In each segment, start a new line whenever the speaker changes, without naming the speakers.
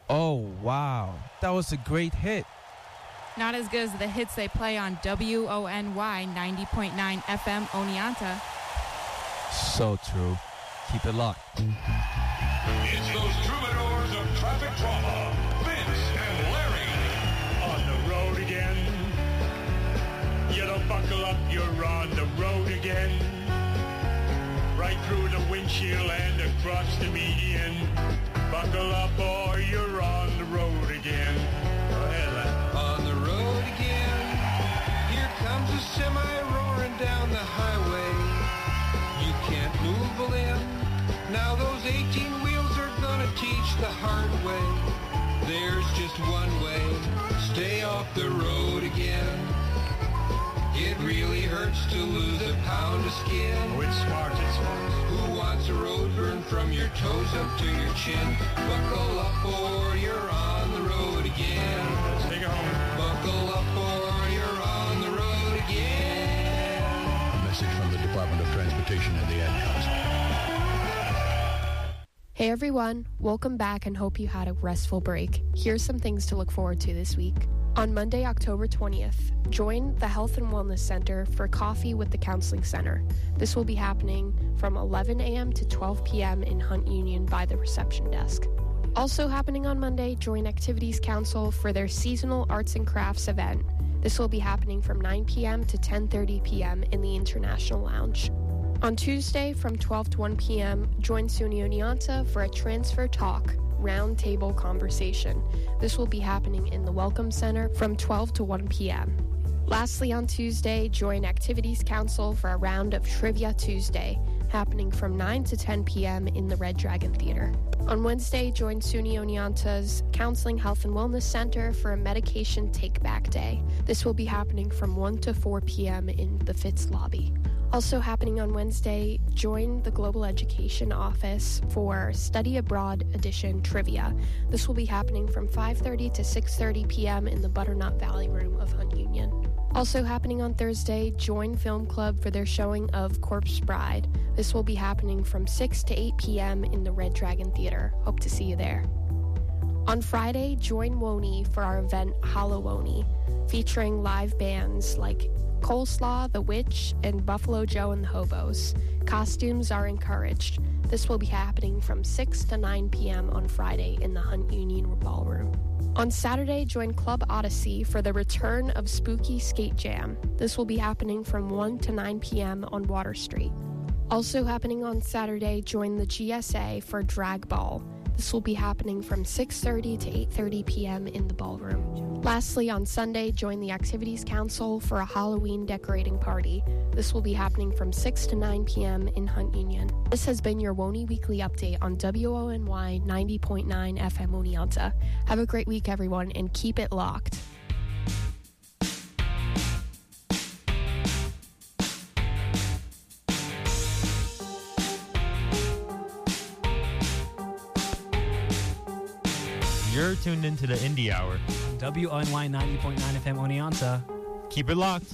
Oh, wow. That was a great hit.
Not as good as the hits they play on WONY 90.9 FM Oneonta.
So true. Keep it locked.
It's those troubadours of traffic drama, Vince and Larry.
On the road again. You don't buckle up, you're on the road again. Right through the windshield and across the median. Buckle up or you're on the road again. Go ahead, lad.
On the road again. Here comes a semi roaring down the highway. You can't move a limb. Now those 18 wheels are gonna teach the hard way. There's just one way. Stay off the road again. It really hurts to lose a pound of skin.
Oh, it's smart, it's smart.
Who wants a road burn from your toes up to your chin? Buckle up or you're on the road again.
Let's take it home.
Buckle up or you're on the road again.
A message from the Department of Transportation and the Ad Council.
Hey everyone, welcome back and hope you had a restful break. Here's some things to look forward to this week. On Monday, October 20th, join the Health and Wellness Center for Coffee with the Counseling Center. This will be happening from 11 a.m. to 12 p.m. in Hunt Union by the reception desk. Also happening on Monday, join Activities Council for their seasonal arts and crafts event. This will be happening from 9 p.m. to 10:30 p.m. in the International Lounge. On Tuesday from 12 to 1 p.m., join SUNY Oneonta for a Transfer Talk roundtable conversation. This will be happening in the Welcome Center from 12 to 1 p.m. Lastly, on Tuesday, join Activities Council for a round of Trivia Tuesday, happening from 9 to 10 p.m. in the Red Dragon Theater. On Wednesday, join SUNY Oneonta's Counseling Health and Wellness Center for a Medication Take-Back Day. This will be happening from 1 to 4 p.m. in the Fitz lobby. Also happening on Wednesday, join the Global Education Office for Study Abroad Edition Trivia. This will be happening from 5:30 to 6:30 p.m. in the Butternut Valley Room of Hunt Union. Also happening on Thursday, join Film Club for their showing of Corpse Bride. This will be happening from 6 to 8 p.m. in the Red Dragon Theater. Hope to see you there. On Friday, join WONY for our event Hallowony, featuring live bands like Coleslaw, The Witch, and Buffalo Joe and the Hobos. Costumes are encouraged. This will be happening from 6 to 9 p.m. on Friday in the Hunt Union Ballroom. On Saturday, join Club Odyssey for the return of Spooky Skate Jam. This will be happening from 1 to 9 p.m. on Water Street. Also happening on Saturday, join the GSA for Drag Ball. This will be happening from 6:30 to 8:30 p.m. in the ballroom. Lastly, on Sunday, join the Activities Council for a Halloween decorating party. This will be happening from 6 to 9 p.m. in Hunt Union. This has been your WONY Weekly Update on WONY 90.9 FM Oneonta. Have a great week, everyone, and keep it locked.
You're tuned into the Indie Hour.
WONY 90.9 FM Oneonta.
Keep it locked.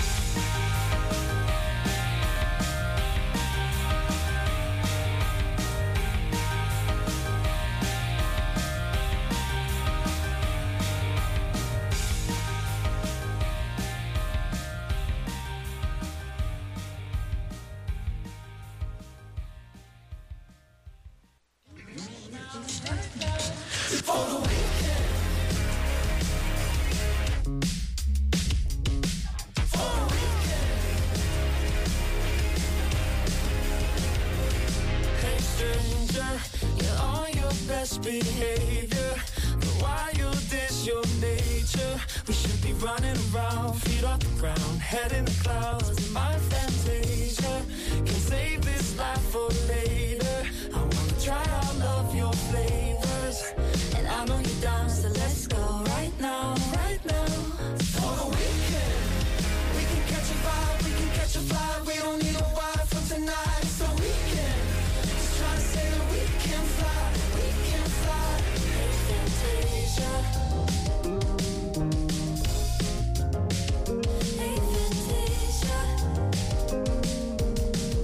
Behavior, but why you diss your nature? We should be running around, feet off the ground, head in the clouds. My fantasia can save this life for later. I wanna try all of your flavors, and I know you're down, so let's go right now, right now. For the weekend, we can catch a vibe, we can catch a fly. We don't need a wife for tonight, it's the weekend. Just try to say that we can fly.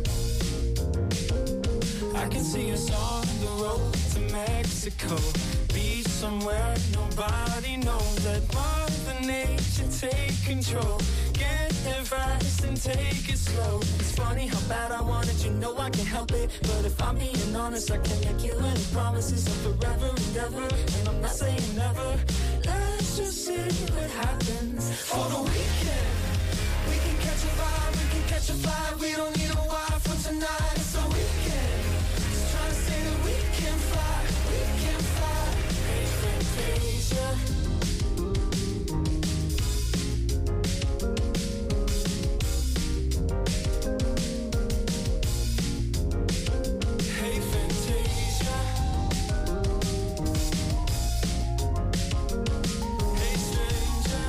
I can see us on the road to Mexico, beach somewhere nobody knows. Let Mother Nature take control. Get there fast and take it slow. It's funny how bad I want it, you know I can't help it. But if I'm being honest, I can't make you any promises of forever and ever. And I'm not saying never. Let's just see what happens for the weekend. We can catch a vibe, we can catch a fly. We don't need a wife for tonight, it's a weekend. Just trying to say that we can fly, we can fly. Hey, Fantasia. Hey, Fantasia. Hey, stranger.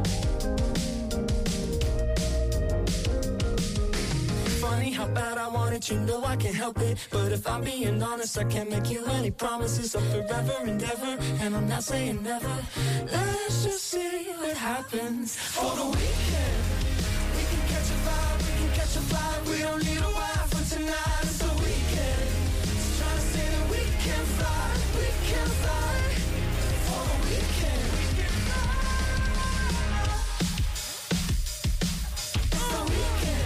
Funny how bad I want it, you know I can't help it. But if I'm being honest, I can't make you any promises of forever and ever. And I'm not saying never. Let's just see what happens for the weekend. We can catch a vibe, we can catch a fly. We don't need a wife for tonight, it's a weekend. Just trying to say that we can fly, we can fly. For the weekend, we can fly. It's the weekend.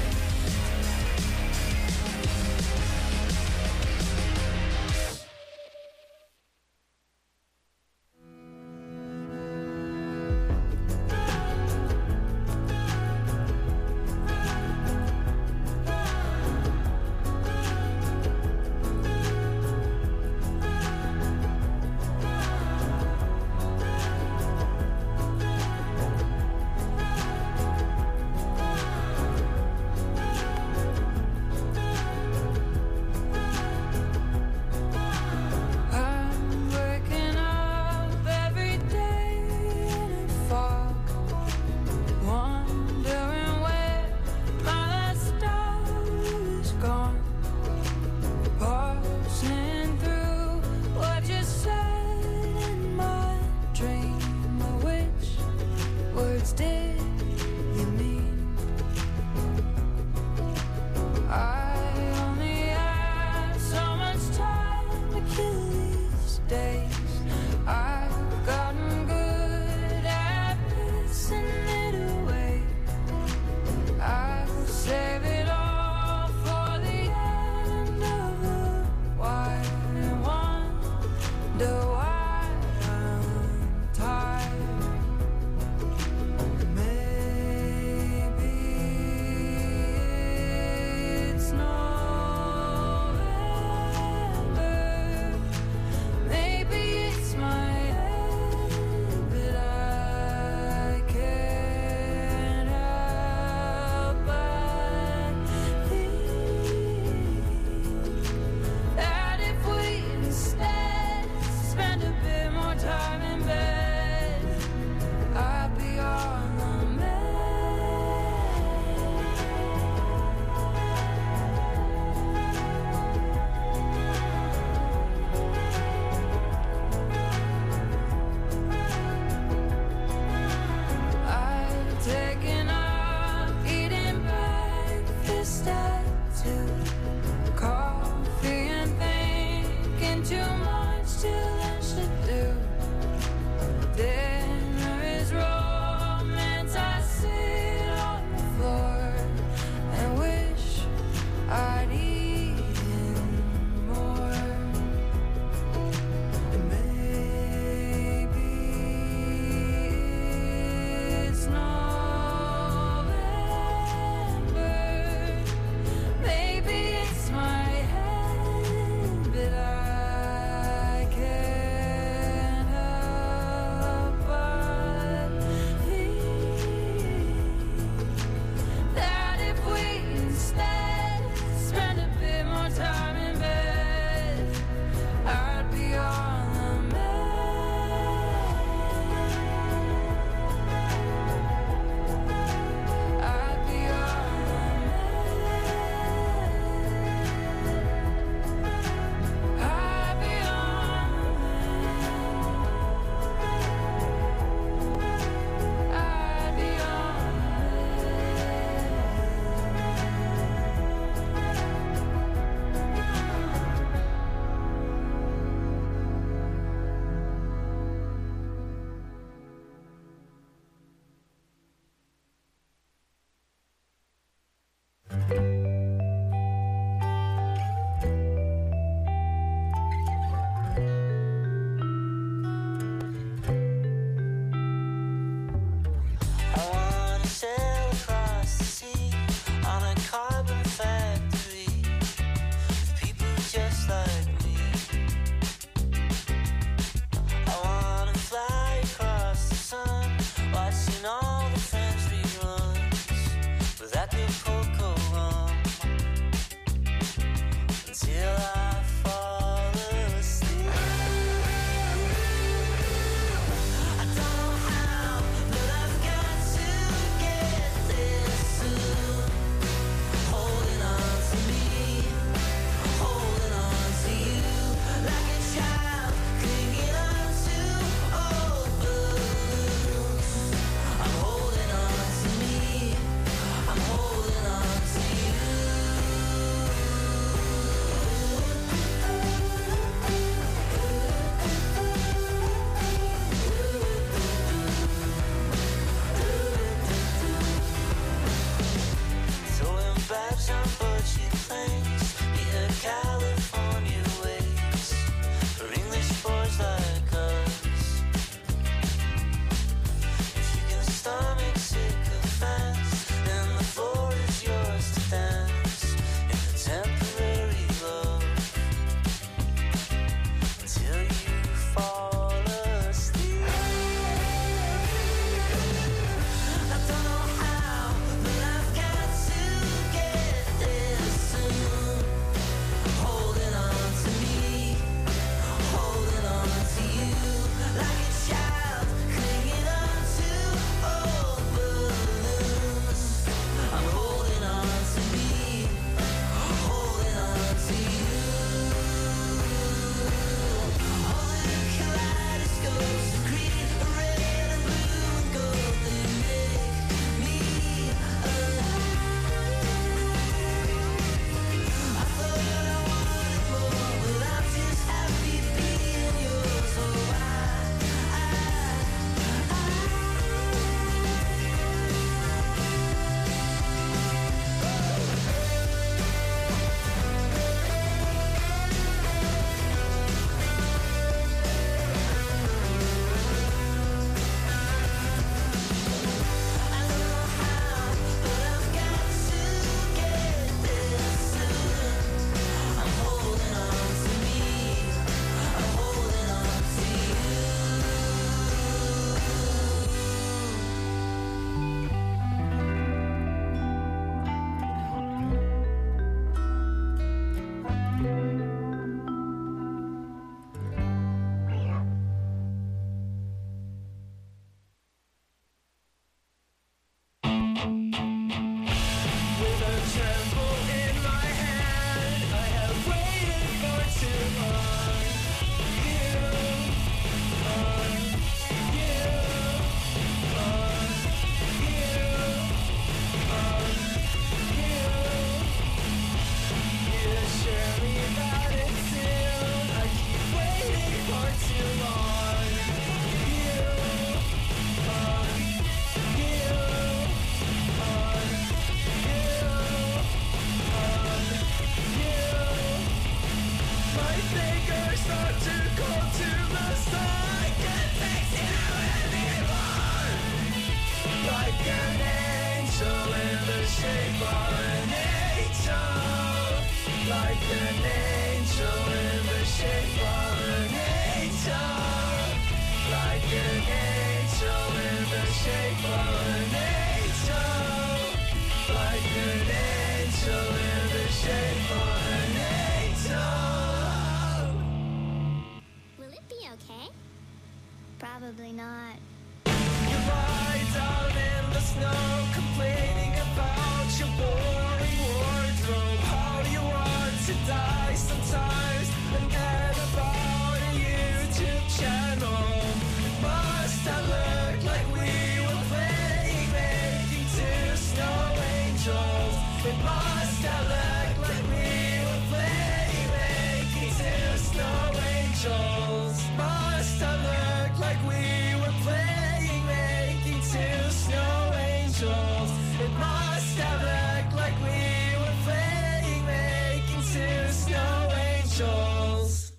an angel in the shape of an angel. Like an angel in the shape of an angel. Like an angel in the shape of an angel. Like an angel in the shape of an angel.
Will it be okay? Probably not.
You lie down in the snow, complaining about your boring wardrobe. How you want to die sometimes, and then about a YouTube channel. It must have looked like we were playing Making Two Snow Angels. It must have looked like we were playing Making Two Snow Angels. Must have looked like we were playing Making Two Snow Angels. It must have looked like we were playing Making Two Snow Angels.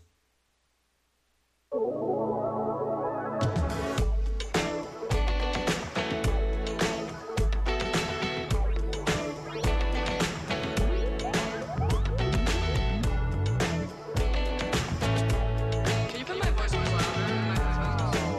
Can you put my voice more louder?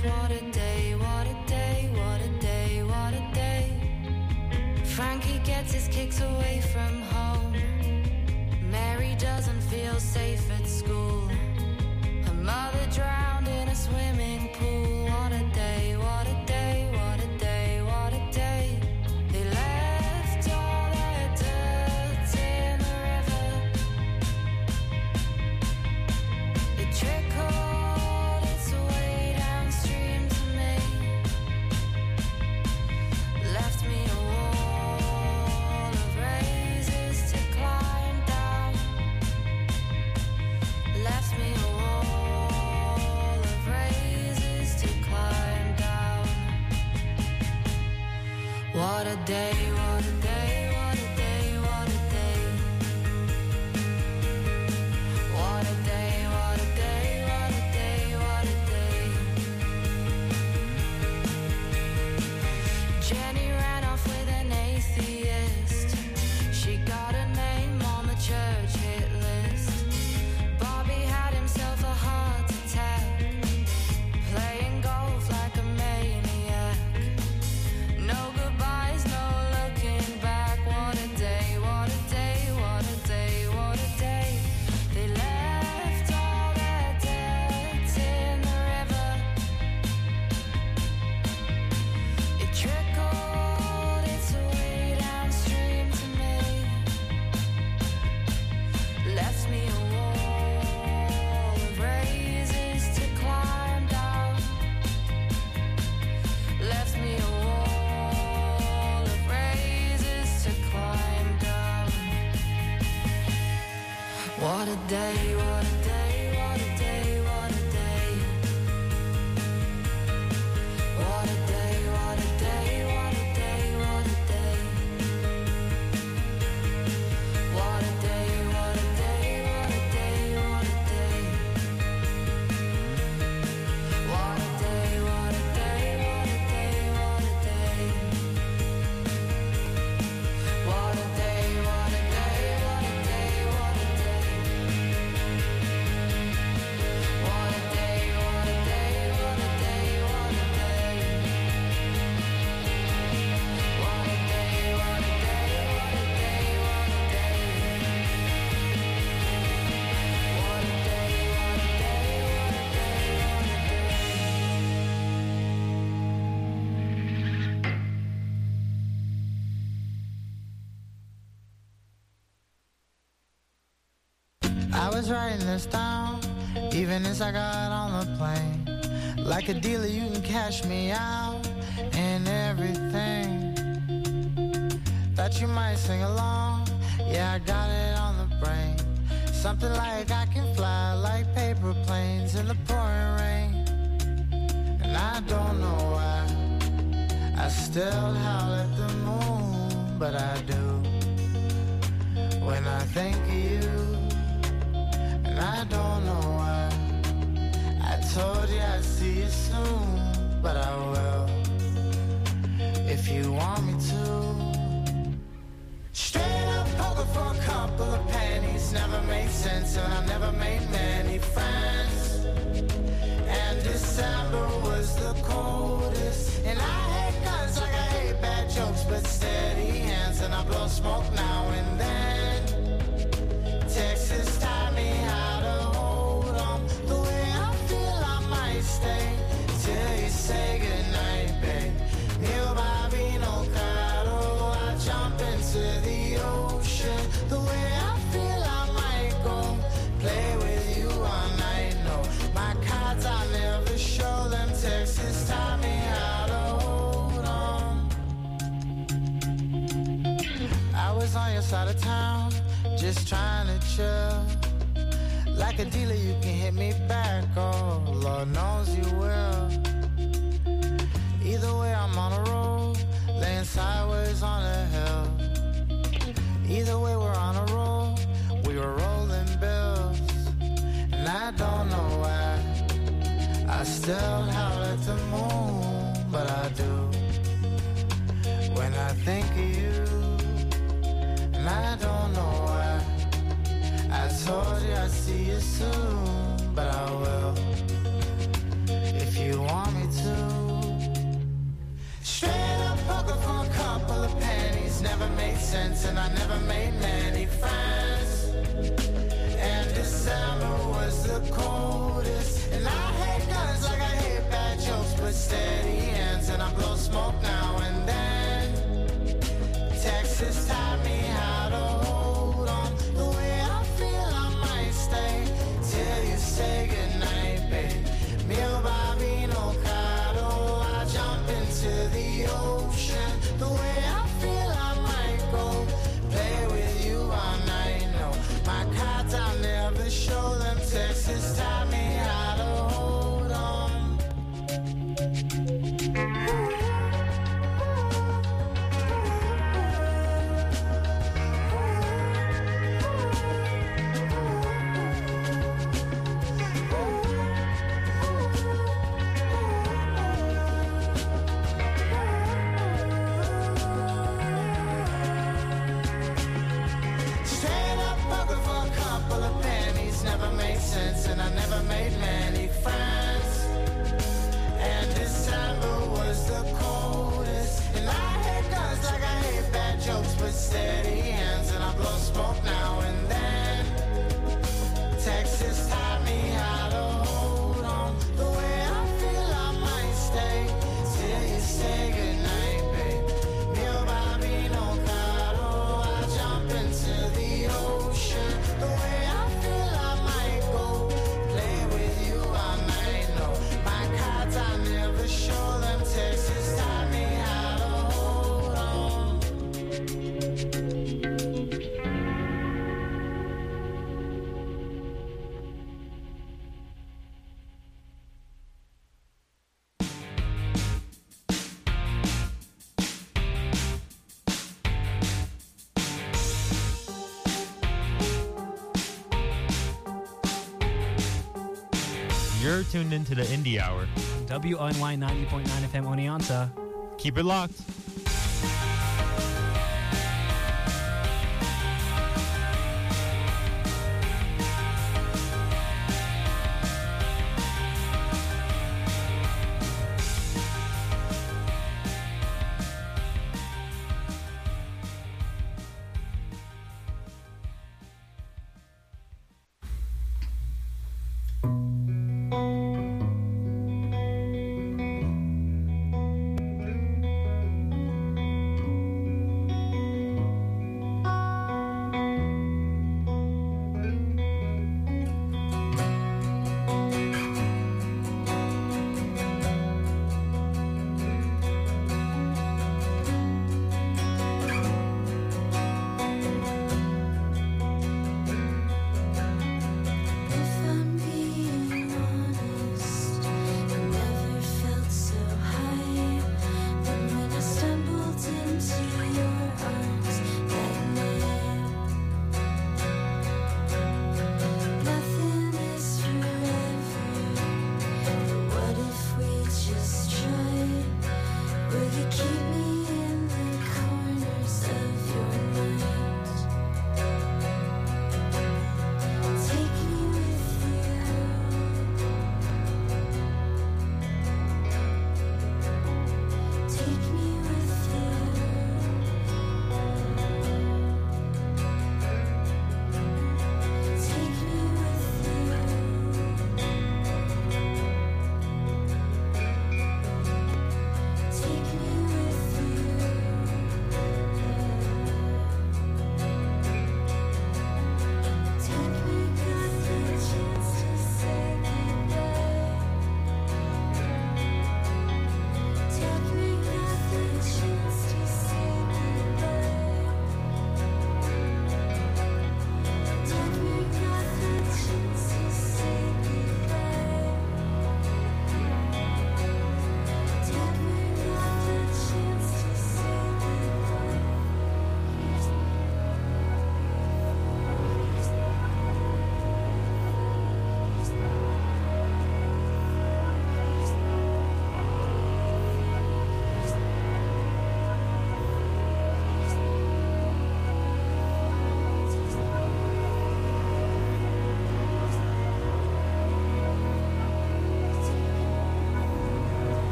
church. What a day, what a day, what a day, what a day. Frankie gets his kicks away from home. Mary doesn't feel safe at school. Her mother drowned in a swimming pool. What a day, what a day, what a day, what a day. They left all their dirt in the river. It trickled its way downstream to me. Left me a wall of razors to climb down. Left me a wall of razors to climb down. What a day, what a day, what a day, what a day. What a day, what a day, what a day, what a day. Jenny ran off with an atheist. She got a name on the church hit list. Bobby had himself a heart attack, playing golf like a maniac. No goodbyes, no looking back. What a day, what a day, what a day, what a day. They left all their dirt in the river. It trickled its way downstream to me. Left me a wall of razors to climb down. Left me a wall of razors to climb down. What a day, what a day, what a day, what a day. What a day, what a day, what a day, what a day. What a day, what a day, what a day, what a day. What a day, what a day, what a day, what a day. What a day, what a day, what a day, what a day. What a day, what a day, what a day, what a day. What a day, what a day, what a day, what a day. What a day, what a day, what a
I was writing this down, even as I got on the plane. Like a dealer, you can cash me out and everything. Thought you might sing along, yeah, I got it on the brain. Something like I can fly like paper planes in the pouring rain. And I don't know why I still howl at the moon, but I do when I think of you. And I don't know why I told you I'd see you soon, but I will if you want me to. Straight up poker for a couple of pennies never made sense, and I never made many friends. And December was the coldest, and I hate guns like I hate bad jokes, but steady hands, and I blow smoke now and then. Texas taught me how to hold on. The way I feel, I might stay till you say goodnight, babe. Mio Bambino Caro, I jump into the ocean. The way I feel, I might go play with you all night. No, my cards I never show them. Texas taught me how to hold on. I was on your side of town, just trying to chill. Like a dealer, you can hit me back, oh, Lord knows you will. Either way, I'm on a roll, laying sideways on a hill. Either way, we're on a roll, we were rolling bills. And I don't know why I still howl at the moon, but I do when I think of you. And I don't know why I told you I'd see you soon, but I will if you want me to. never made sense, and I never made many friends. And December was the coldest, and I hate guns like I hate bad jokes, but steady hands, and I blow smoke now and then. Texas taught me how to hold on. The way I feel, I might stay till you say goodnight, babe. Mio Bambino Caro, I jump into the ocean. The way I feel, I might go play with you all night. No, my cards I'll never show them. Texas taught me how to hold on. Straight up poker for a couple of pennies never made sense, and I never made many friends. And December was the coldest, and I hate guns like I hate bad jokes, but steady hands, and I blow smoke now and then. Texas taught me how to hold on. The way I feel, I might stay till you say goodnight, babe. Mio Bambino Caro, I jump into the ocean. The way I feel, I might go play with you all night. No, my cards I never show them. Texas taught me how to hold on.
You're tuned into the Indie Hour.
WNY 90.9 FM Oneonta.
Keep it locked.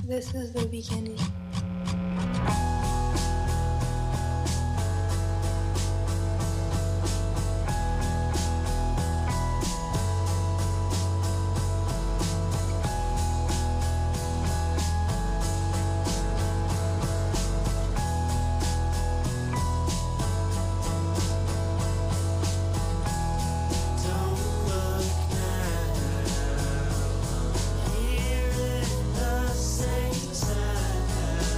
This is the beginning.
Here in the same time.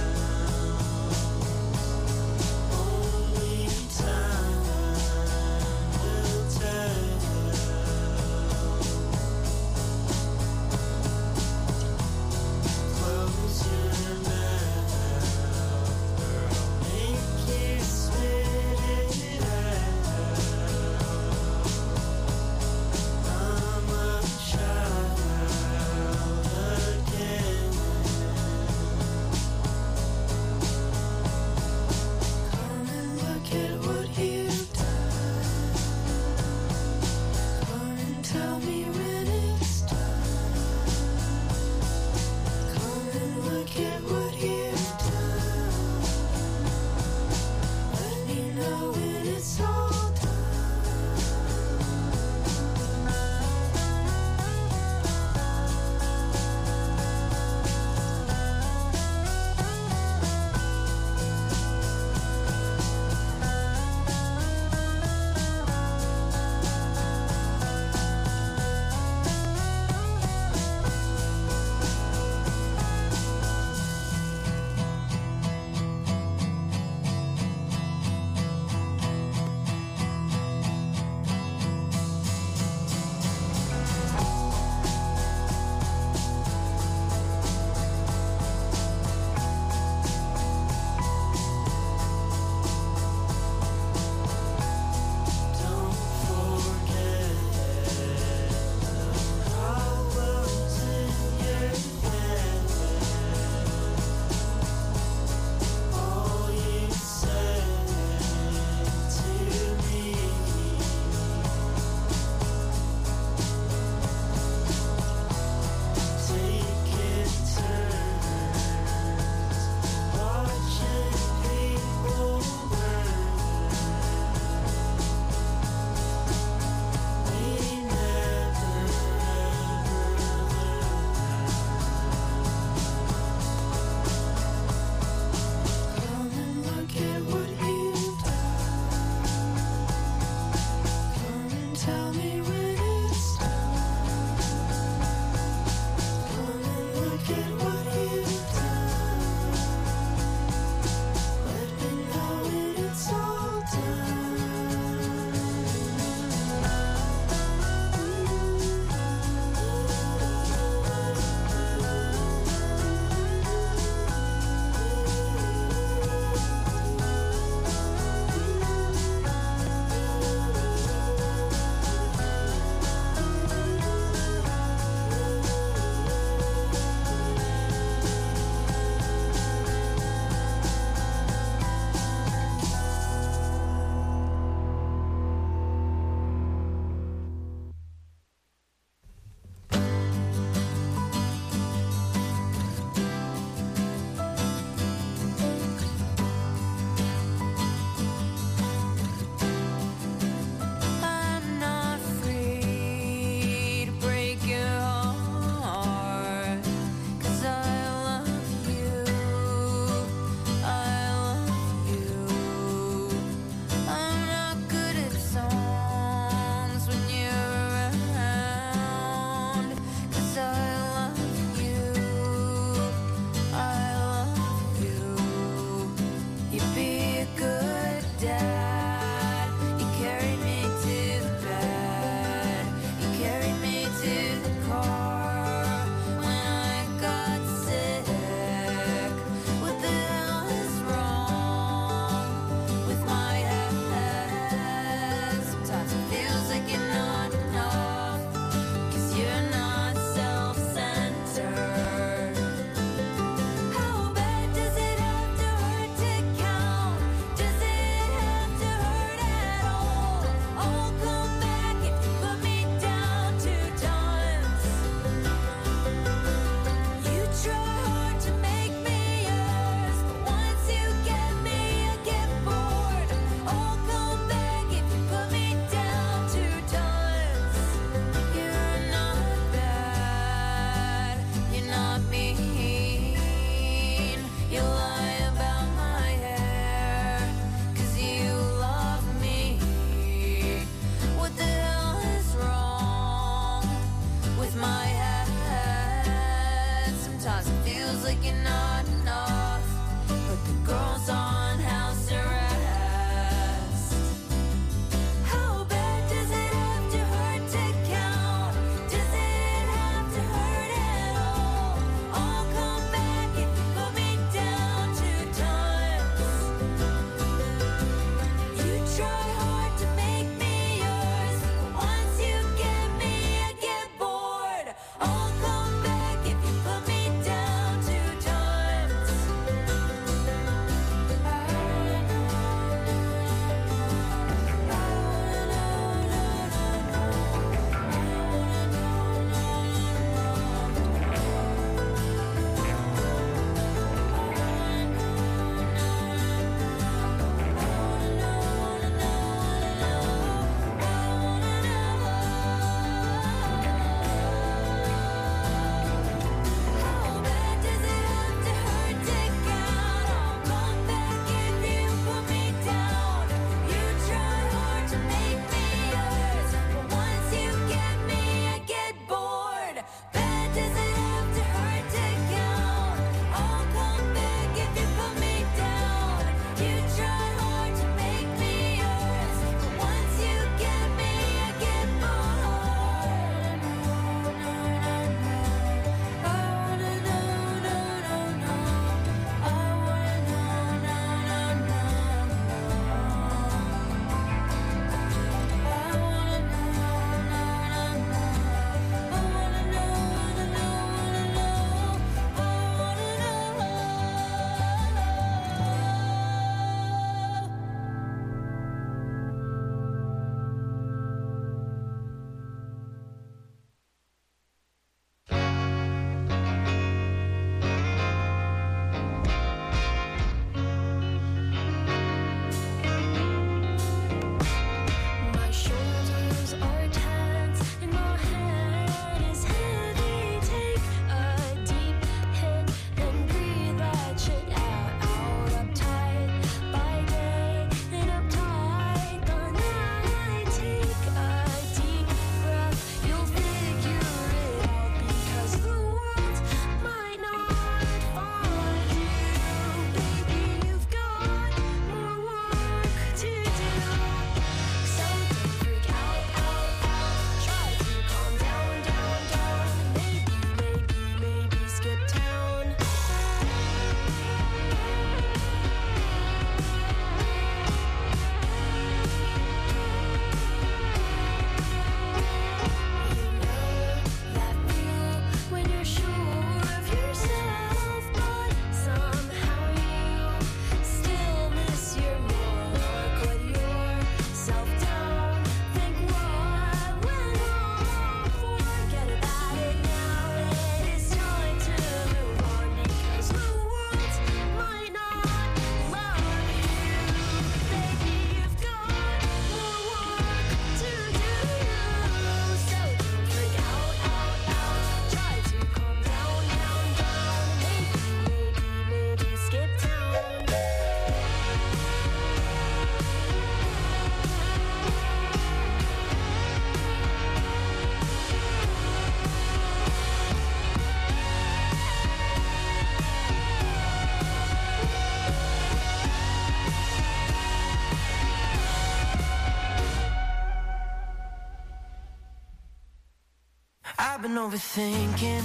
I've been overthinking.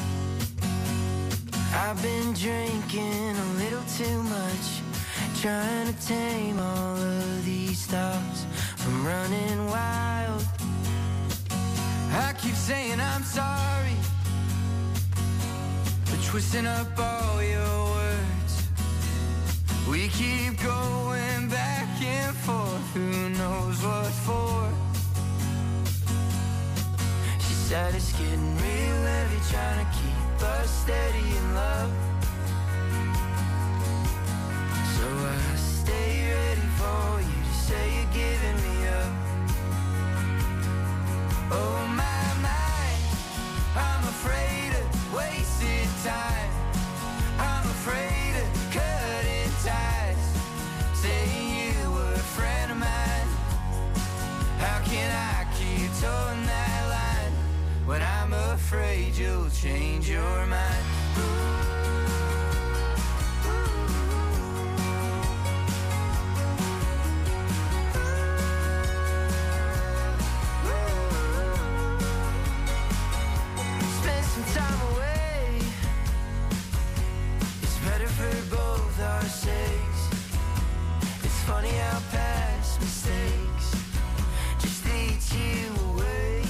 I've been drinking a little too much, trying to tame all of these thoughts from running wild. I keep saying I'm sorry for twisting up all your words. We keep going back and forth, who knows what for. She said it's getting real heavy, trying to keep us steady in love. So I stay ready for you to say you're giving me up. Oh my mind, I'm afraid of wasted time. I'm afraid of cutting ties, saying you were a friend of mine. How can I keep towing that line when I'm afraid you'll change your mind? Spend some time away, it's better for both our sakes. It's funny how past mistakes just lead you away.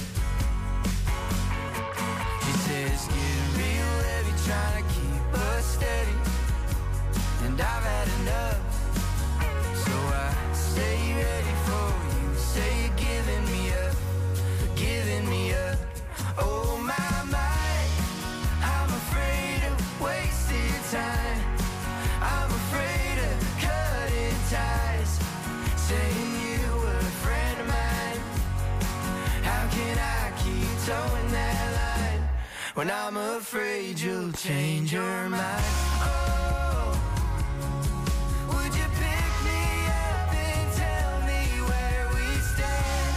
She says getting real heavy, trying to keep us steady, and I've had enough. So I stay ready for you, say you're giving me up, giving me up. Oh my mind, I'm afraid of wasted time. I'm afraid of cutting ties, saying you were a friend of mine. How can I keep towing that line when I'm afraid you'll change your mind? Oh, would you pick me up and tell me where we stand?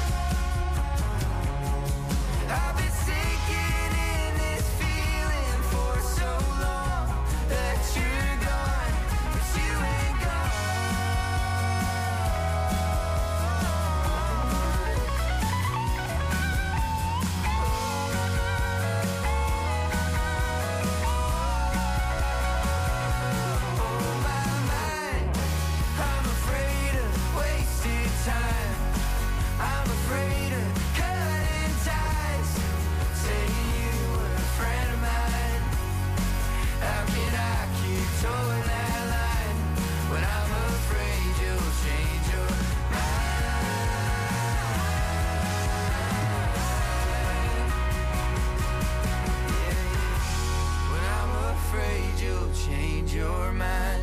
I've been sinking in this feeling for so long that you're gone, but you ain't gone. Oh my mind, I'm afraid of wasted time. I'm afraid of cutting ties, saying you were a friend of mine. How can I keep towing that line when I'm afraid you'll change your mind? When I'm afraid you'll change your mind.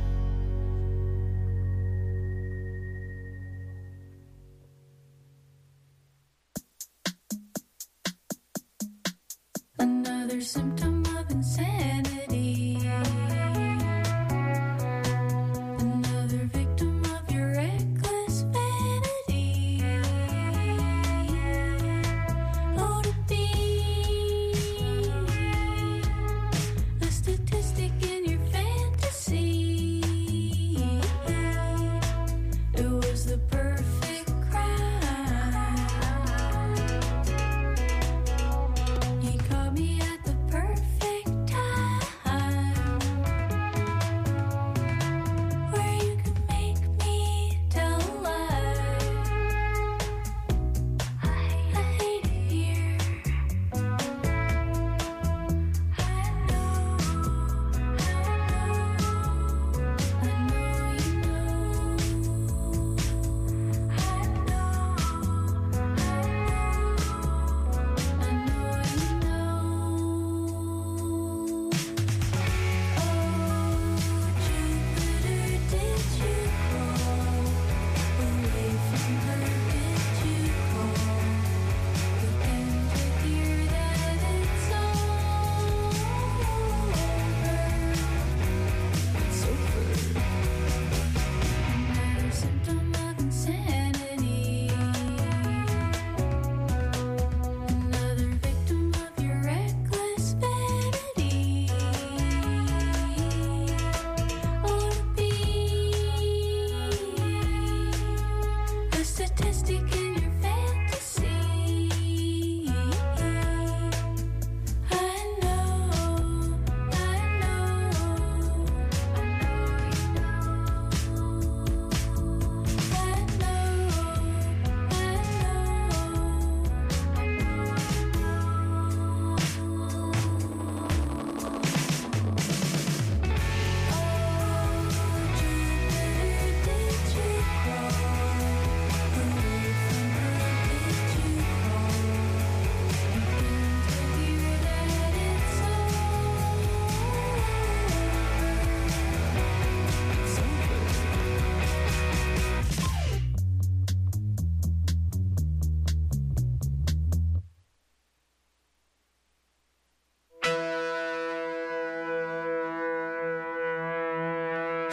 Another symptom of insanity. Another victim of your reckless vanity. Oh, to be a statistic in your fantasy. It was the perfect crime. You caught me at the perfect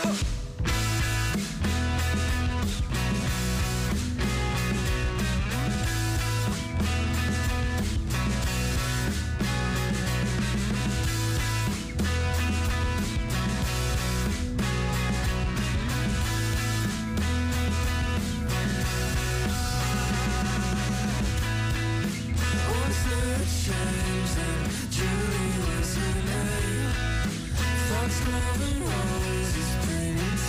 Julie was her name. Foxglove and roses, pretty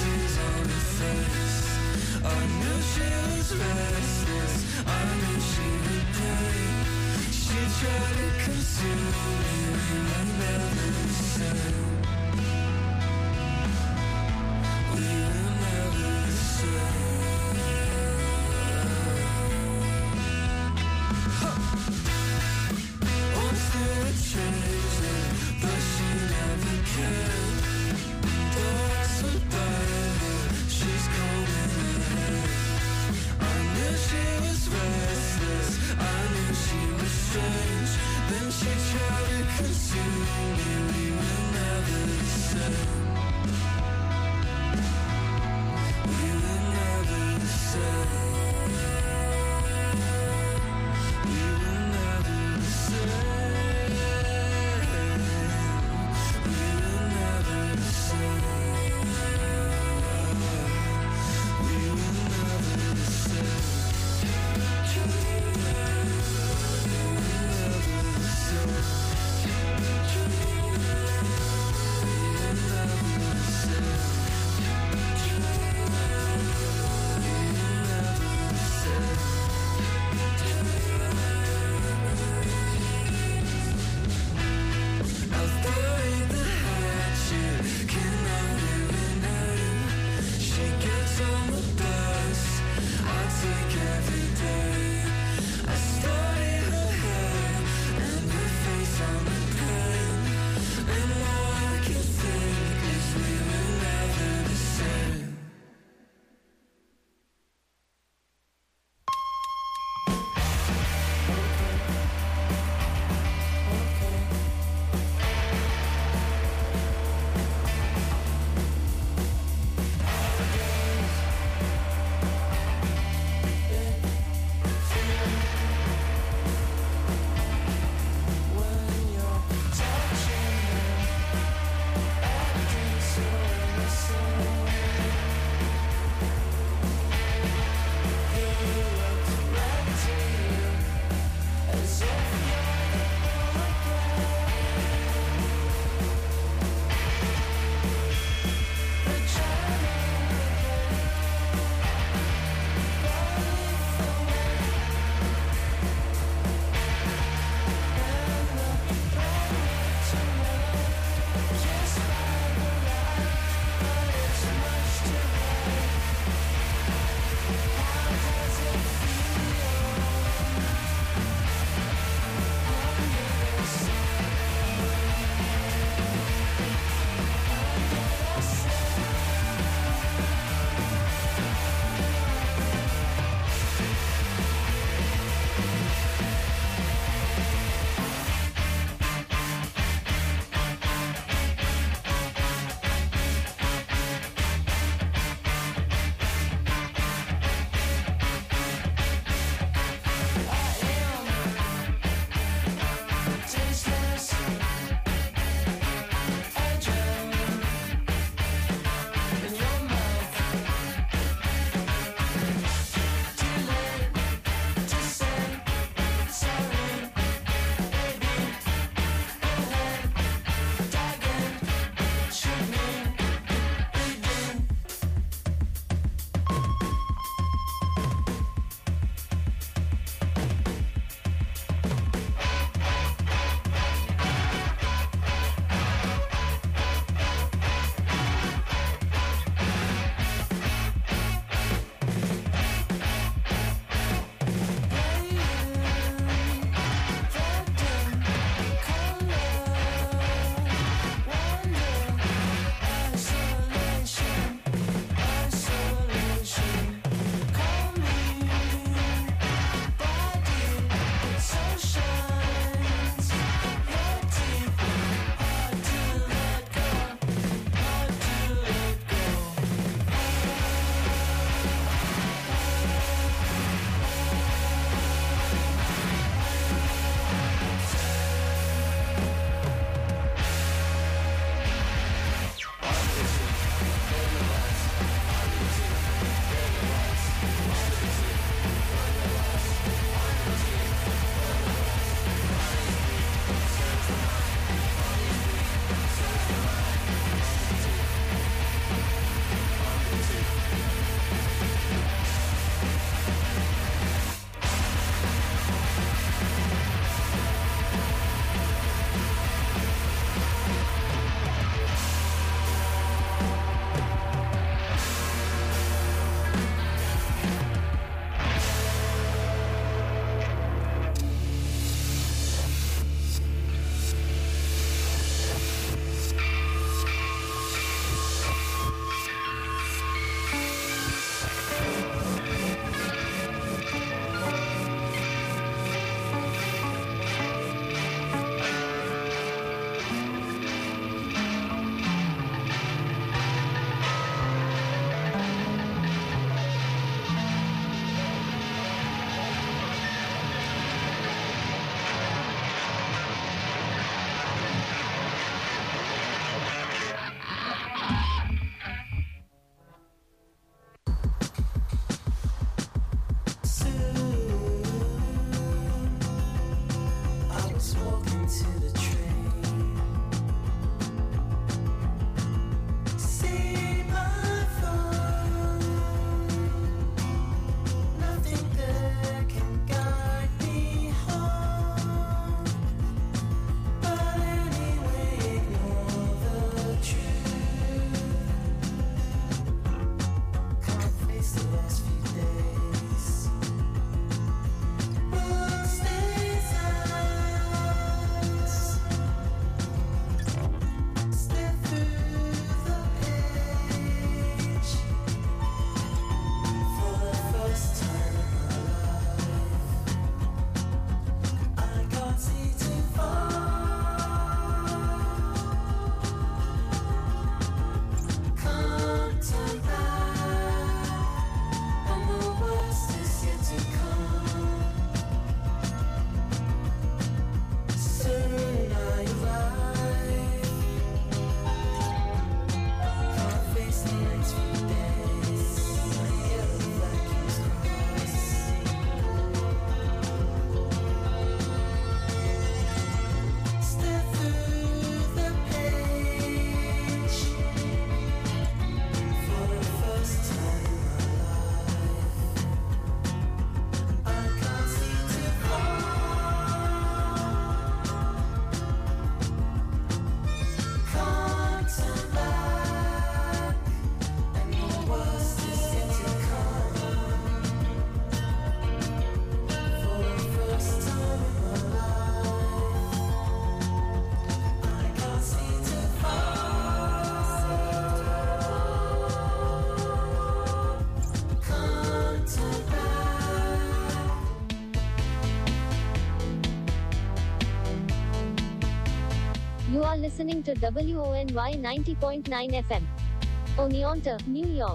You are listening to WONY 90.9 FM. Oneonta, New York.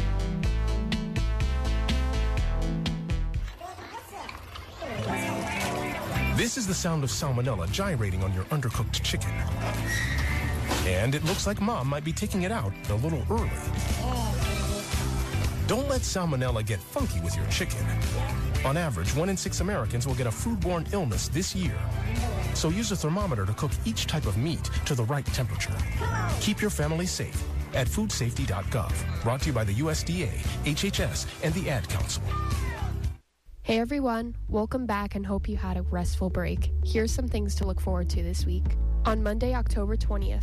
This is the sound of salmonella gyrating on your undercooked chicken. And it looks like Mom might be taking it out a little early. Don't let salmonella get funky with your chicken. On average, 1 in 6 Americans will get a foodborne illness this year. So use a thermometer to cook each type of meat to the right temperature. Keep your family safe at foodsafety.gov. Brought to you by the USDA, HHS, and the Ad Council.
Hey everyone, welcome back and hope you had a restful break. Here's some things to look forward to this week. On Monday, October 20th,